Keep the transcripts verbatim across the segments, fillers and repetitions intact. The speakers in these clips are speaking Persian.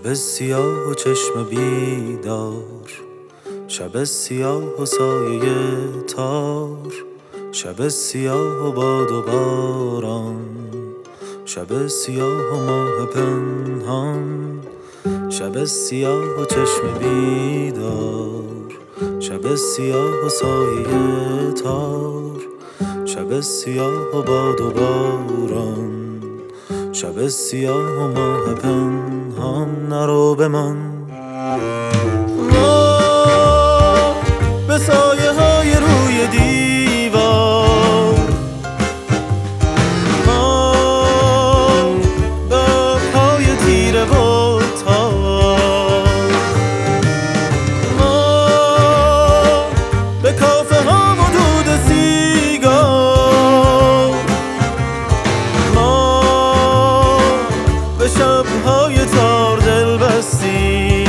شب سیاه و چشم بیدار، شب سیاه و سایه تار، شب سیاه و باد و باران، شب سیاه و ماه پنهان، شب سیاه و چشم بیدار، شب سیاه و سایه تار، شب سیاه و باد و باران، شب سیاه و ماه پنهان. نرو بمان ما به سایه های روی دیوار، ما به پای تیره و تار، ما به کافه ها و دود سیگار، ما به شبهای تار دل بستیم.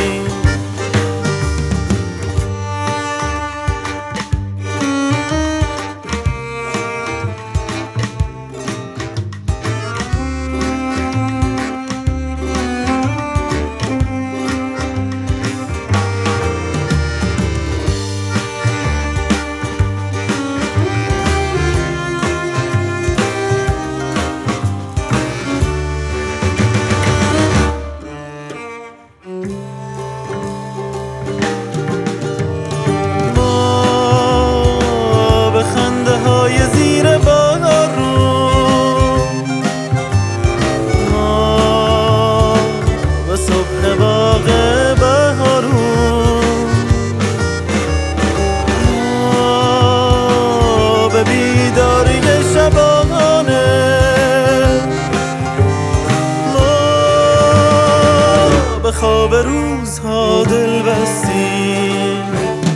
به خواب روزها دل بستیم.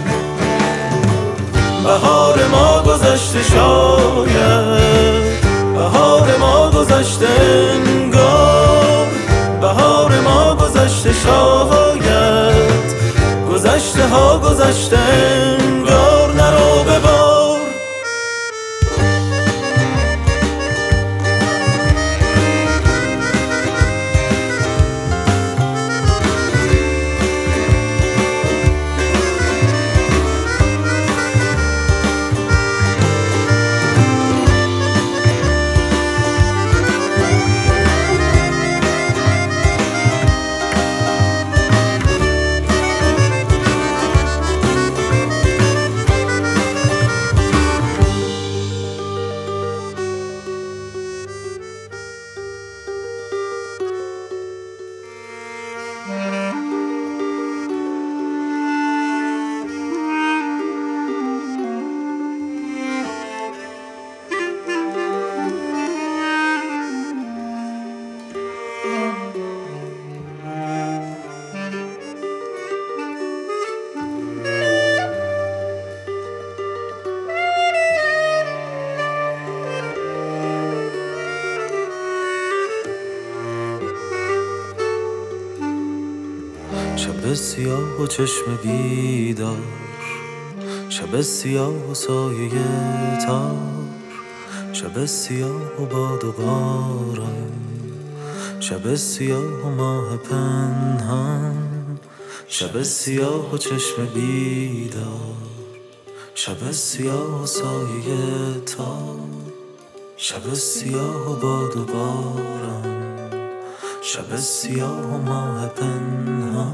بهار ما گذشته شاید، بهار ما گذشته انگار، بهار ما گذشته شاید، گذشته ها گذشته انگار. نرو ببار شب سیاه و چشم بیدار، شب سیاه و سایه تار، شب سیاه و باد و باران، شب سیاه و ماه پنهان، شب سیاه و چشم بیدار، شب سیاه و سایه تار، شب سیاه و باد و باران، شب سیاه و ماه پنهان.